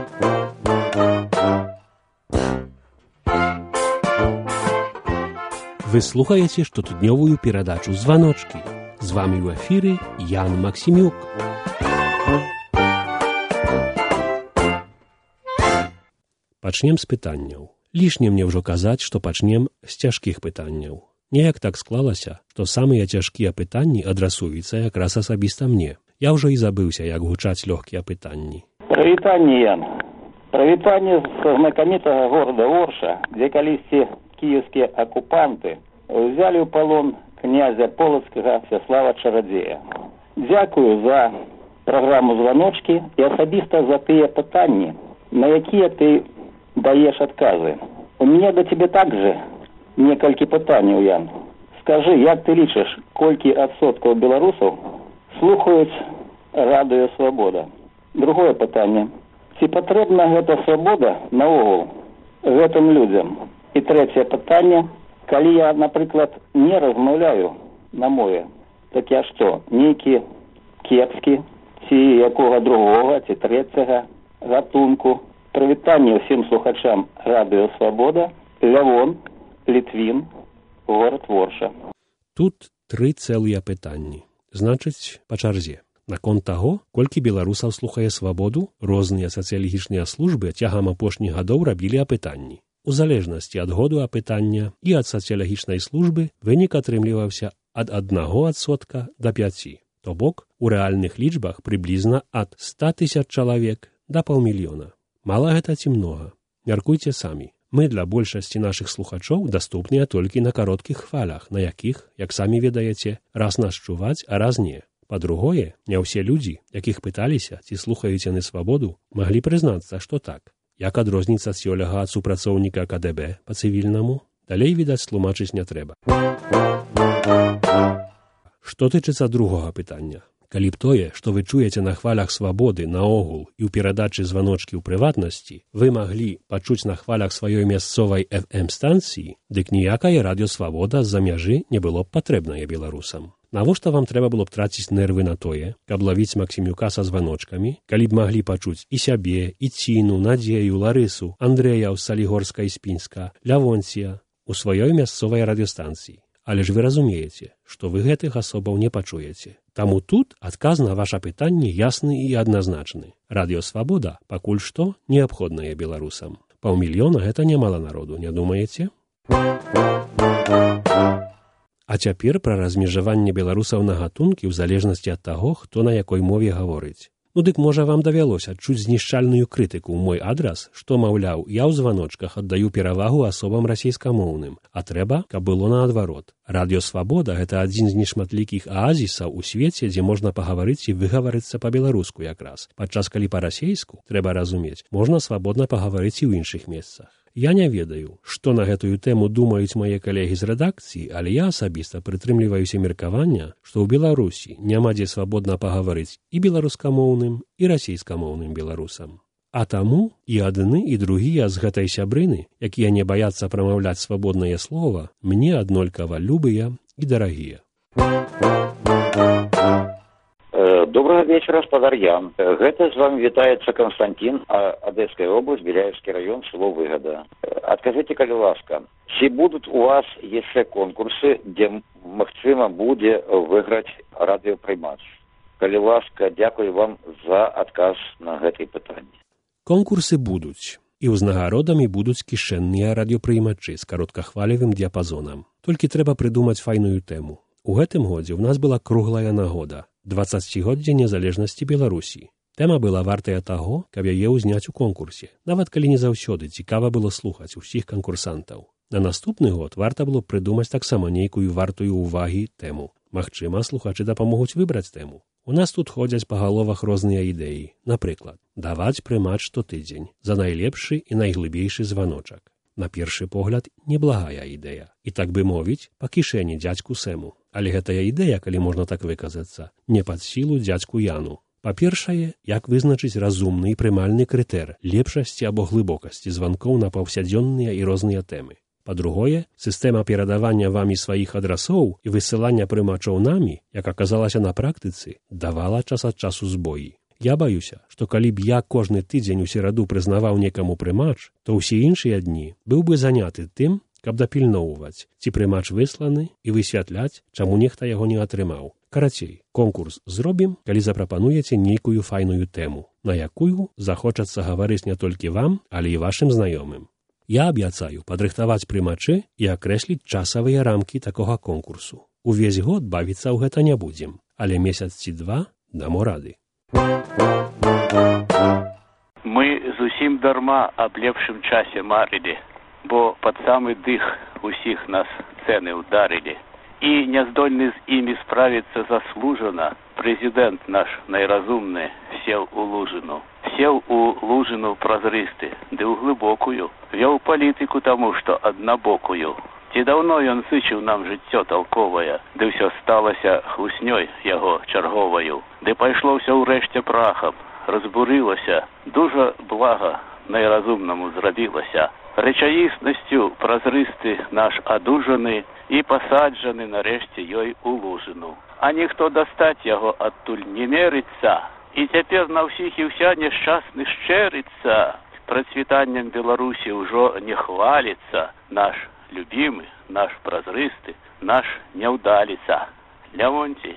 Вы слухаете штотыднёвую перадачу «Званочки». З вами ў эфіры Ян Максімюк. Пачнем з пытанняў. Лішне мне ўжо казаць, што пачнем з цяжкіх пытанняў. Неяк так склалася, што самыя цяжкія пытанні адрасуюцца якраз асабіста мне. Я ўжо і забыўся, як гучаць лёгкія пытанні. Прывітанне, Ян. Прывітанне з знакамітага горада Орша, дзе калісьці кіевскія акупанты взялі ў палон князя полацкага Всеслава Чарадзея. Дзякую за праграму «Званочкі» і асабіста за тыя пытанні, на якія ты даеш адказы. У меня до тебе также некалькі пытанняў, Ян. Скажы, як ты лічыш, колькі адсоткаў беларусаў слухаюць радыё «Свабода»? Другое пытанне. Ці патрэбна гэта свабода наогул гэтым людзям? І трэцяе пытанне. Калі я, напрыклад, не размаўляю на мове, так я што, нейкі кепскі, ці якога другога, ці трэцяга гатунку? Прывітанне ўсім слухачам радыё «Свабода», Лявон, Літвін, горад Орша. Тут 3 цэлыя пытанні. Значыць, па чарзе. Наконт таго, колькі беларусаў слухае «Свабоду», розныя сацыялагічныя службы цягам апошніх гадоў рабілі апытанні. У залежнасці ад году апытання і ад сацыялагічнай службы вынік атрымліваўся ад 1% да 5%. То бок, у рэальных лічбах прыблізна ад 100 000 чалавек да 500 000. Мала гэта ці многа? Мяркуйце самі. Мы для большасці нашых слухачоў даступныя толькі на кароткіх хвалях, на якіх, як самі ведаеце, раз нас чуваць, а раз не. Па-другое, не ўсе людзі, якіх пыталіся, ці слухаюць яны «Свабоду», маглі прызнацца, што так. Як адрозніцца сёлага ад супрацоўніка КДБ па цывільнаму? Далей, відаць, тлумачыць не трэба. Што тычыцца другога пытання. Калі б тое, што вы чуеце на хвалях «Свабоды» наогул і ў перадачы «Званочкі» ў прыватнасці, вы маглі пачуць на хвалях сваёй мясцовай FM-станцыі, дык ніякае радыё «Свабода» з-за мяжы не было б патрэбнае беларусам. Навошта вам трэба было б траціць нервы на тое, каб лавіць Максімюка са званочкамі, калі б маглі пачуць і сябе, і Ціну, Надзею, Ларысу, Андрэя ў Салігорска і Спінска, Лявонція у сваёй мясцовай радыёстанцыі? Але ж вы разумееце, што вы гэтых асобаў не пачуеце. Таму тут адказ на ваша пытанне ясны і адназначны. Радыё «Свабода» пакуль што неабходнае беларусам. 500 000 гэта нямала народу, не думаеце? А цяпер пра размежаванне беларусаў на гатункі ў залежнасці ад таго, хто на якой мове гаворыць. Ну дык можа вам давялося адчуць знішчальную крытыку ў мой адрас, што, маўляў, я ў званочках аддаю перавагу асобам расейскамоўным, а трэба, каб было наадварот. Радыё «Свабода» гэта адзін з нешматлікіх аазісаў у свеце, дзе можна пагаварыць і выгаварыцца па-беларуску якраз. Падчас калі па-расейску, трэба разумець, можна свабодна пагаварыць і ў іншых месцах. Я не ведаю, што на гэтую тэму думаюць мае калегі з рэдакцыі, але я асабіста прытрымліваюся меркавання, што ў Беларусі няма дзе свабодна пагаварыць і беларускамоўным, і расейскамоўным беларусам. А таму і адны, і другія з гэтай сябрыны, якія не баяцца прамаўляць свабоднае слова, мне аднолькава любыя і дарагія. Доброго вечера, спадар Ян. Гэта з вами вітаецца Константин, Одесская область, Беляевский район, село Выгода. Откажите, калі ласка, ці будут у вас яшчэ конкурсы, дзе магчыма будзе выйграць радыёпрымач? Калі ласка, дзякую вам за адказ на гэтае пытанне. Конкурсы будуць. І ўзнагародамі будуць кішэнныя радыёпрымачы з кароткахвалевым дыяпазонам. Толькі трэба прыдумаць файную тэму. У гэтым годзе ў нас была круглая нагода. 20-годдзе незалежнасці Беларусі. Тэма была вартая таго, каб яе ўзняць у конкурсе. Нават калі не заўсёды цікава было слухаць усіх канкурсантаў. На наступны год варта было прыдумаць таксама нейкую вартую ўвагі тэму. Магчыма, слухачы дапамогуць выбраць тэму. У нас тут ходзяць па галовах розныя ідэі. Напрыклад, даваць прымач штотыдзень за найлепшы і найглыбейшы званочак. На першы погляд, неблагая ідэя. І так бы мовіць, па кішэні дзядзьку Сэму. Але гэтая ідэя, калі можна так выказацца, не пад сілу дзядзьку Яну. Па-першае, як вызначыць разумны і прымальны крытэр лепшасці або глыбокасці званкоў на паўсядзённыя і розныя тэмы. Па-другое, сістэма перадавання вамі сваіх адрасоў і высылання прымачоў намі, як аказалася на практыцы, давала час ад часу збоі. Я баюся, што калі б я кожны тыдзень у сераду прызнаваў некаму прымач, то ўсе іншыя дні быў бы заняты тым, каб дапільноўваць, ці прымач высланы і высвятляць, чаму нехта яго не атрымаў. Карацей, конкурс зробім, калі запрапануеце нейкую файную тэму, на якую захочацца гаварыць не толькі вам, але і вашым знаёмым. Я абяцаю падрыхтаваць прымачы і акрэсліць часавыя рамкі такога конкурсу. Увесь год бавіцца ў гэта не будзем, але месяц ці два дамо рады. Мы зусім дарма аб лепшым часе марылі, бо пад самы дых усіх нас цэны ўдарылі. І няздольны з імі справіцца заслужана, прэзідэнт наш найразумны сеў у лужыну. Сеў у лужыну празрысты, ды ў глыбокую. Вёў палітыку таму, што аднабокую. Ці даўно ён сычыў нам жыццё талковае, ды ўсё сталася хлуснёй яго чарговаю. Ды пайшло ўсё ўрэшце прахам, разбурылася, дужа блага найразумнаму зрабілася. Рэчаіснасцю празрысты наш адужаны і пасаджаны нарэшце ёй у лужыну. А ніхто дастаць яго адтуль не мерыцца. І цяпер на ўсіх і ўся няшчасны шчэрыцца. Працвітаннем Беларусі ўжо не хваліцца. Наш любімы, наш празрысты, наш няўдаліца. Лявонцій.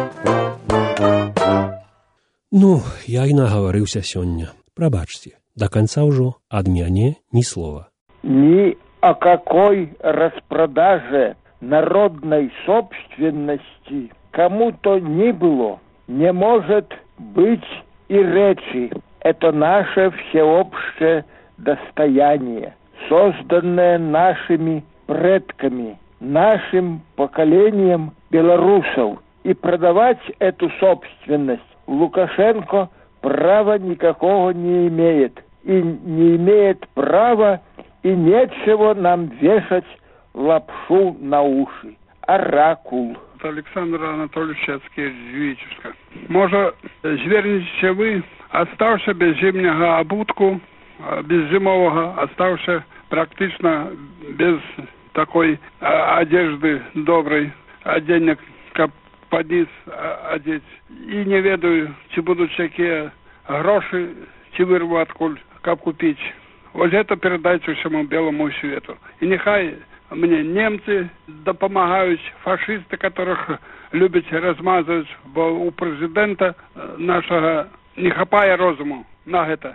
Ну, я і нагаварыўся сёння. Прабачце. До конца уже от мяне ни слова. Ни о какой распродаже народной собственности кому-то ни было не может быть и речи. Это наше всеобщее достояние, созданное нашими предками, нашим поколением белорусов. И продавать эту собственность Лукашенко права никакого не имеет. И не имеет права, и нечего нам вешать лапшу на уши. Оракул. Александр Анатольевич Чацкий з Витебска. Може, звернетеся ви, оставши без зимнього обутку, без зимового, оставши практично без такой одежды доброй, денег, как подниз одеть. И не ведаю, чи будут всякие гроши, чи вырву откуль, как купить. Вот это передайте всему белому свету. И нехай мне немцы допомагають, фашисты, которых любят размазывать, бо у президента нашего не хапая розуму на это.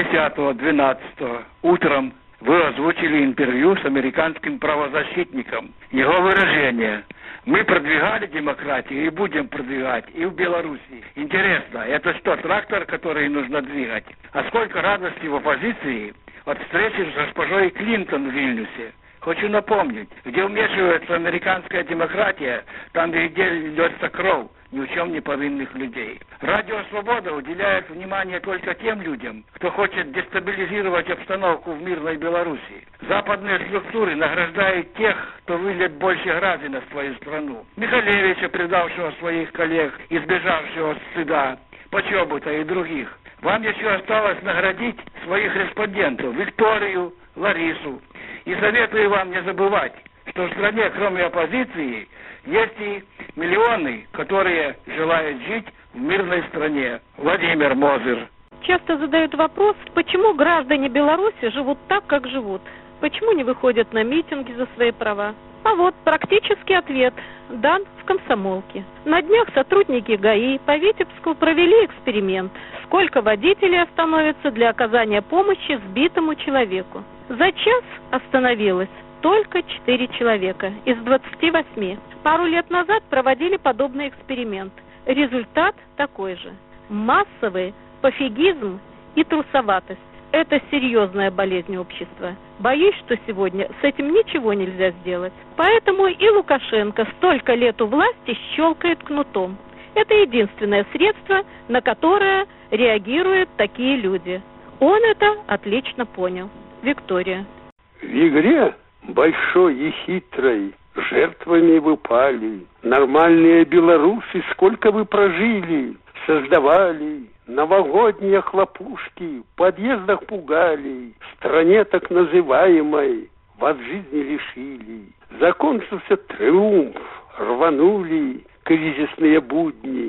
10-12 утром вы озвучили интервью с американским правозащитником. Его выражение: мы продвигали демократию и будем продвигать и в Беларуси. Интересно, это что, трактор, который нужно двигать? А сколько радости в оппозиции от встречи с госпожой Клинтон в Вильнюсе. Хочу напомнить, где вмешивается американская демократия, там где льется кровь ни в чем не повинных людей. Радио «Свобода» уделяет внимание только тем людям, кто хочет дестабилизировать обстановку в мирной Беларуси. Западные структуры награждают тех, кто выльет больше грязи на свою страну. Михалевича, предавшего своих коллег, избежавшего стыда, Почобута и других. Вам еще осталось наградить своих респондентов, Викторию, Ларису. И советую вам не забывать, что в стране, кроме оппозиции, есть и миллионы, которые желают жить в мирной стране. Владимир Мозыр. Часто задают вопрос, почему граждане Беларуси живут так, как живут? Почему не выходят на митинги за свои права? А вот практический ответ дан в «Комсомолке». На днях сотрудники ГАИ по Витебску провели эксперимент. Сколько водителей остановится для оказания помощи сбитому человеку? За час остановилось только 4 человека из 28. Пару лет назад проводили подобный эксперимент. Результат такой же. Массовый пофигизм и трусоватость. Это серьезная болезнь общества. Боюсь, что сегодня с этим ничего нельзя сделать. Поэтому и Лукашенко столько лет у власти щелкает кнутом. Это единственное средство, на которое реагируют такие люди. Он это отлично понял. Виктория. В игре большой и хитрой жертвами вы пали. Нормальные белорусы, сколько вы прожили, создавали новогодние хлопушки, в подъездах пугали, в стране так называемой вас жизни лишили. Закончился триумф, рванули кризисные будни,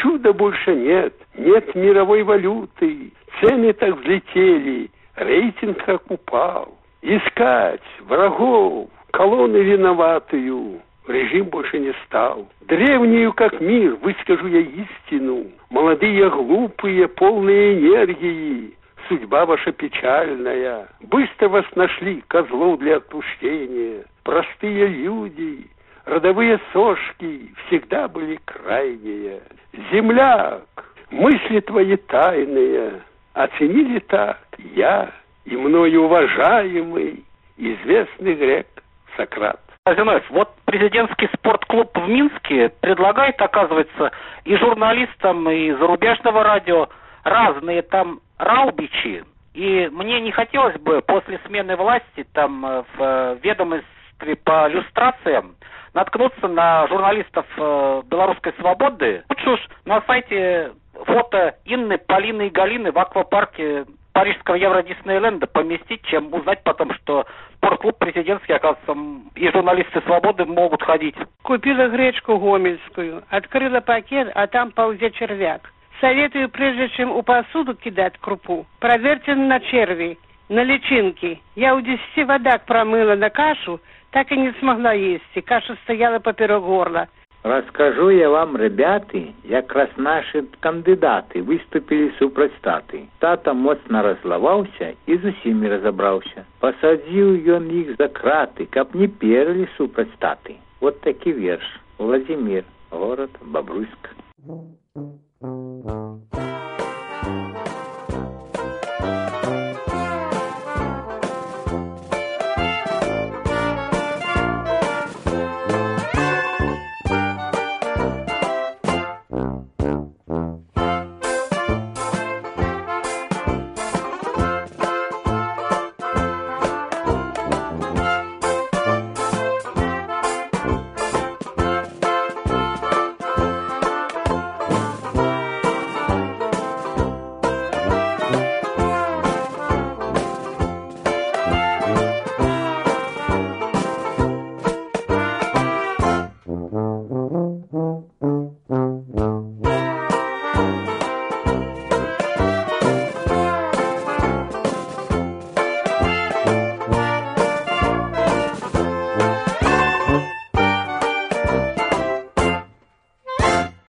чуда больше нет, нет мировой валюты, цены так взлетели, рейтинг как упал. Искать врагов, колонны виноватую, режим больше не стал. Древнюю как мир, выскажу я истину, молодые глупые, полные энергии, судьба ваша печальная. Быстро вас нашли козлов для отпущения. Простые люди, родовые сошки всегда были крайние. Земляк, мысли твои тайные оценили так я и мною уважаемый известный грек Сократ. Зиновьев, вот президентский спортклуб в Минске предлагает, оказывается, и журналистам, и зарубежного радио разные там раубичи. И мне не хотелось бы после смены власти там в ведомстве по люстрациям наткнуться на журналистов «Белорусской свободы». Лучше уж на сайте фото Инны, Полины и Галины в аквапарке парижского Евро-Диснейленда поместить, чем узнать потом, что спортклуб президентский, оказывается, и журналисты «Свободы» могут ходить. Купила гречку гомельскую, открыла пакет, а там ползет червяк. Советую, прежде чем у посуду кидать крупу, проверьте на черви, на личинки. Я у 10 водак промыла на кашу, так и не смогла есть, и каша стояла поперек горла. Расскажу я вам, ребята, як раз наши кандидаты выступили супраць таты. Тата моцна разлаваўся і з усімі разабраўся. Пасадзіў ён іх за краты, каб не перли супраць таты. Вот такі верш. Владимир, город Бобруйск.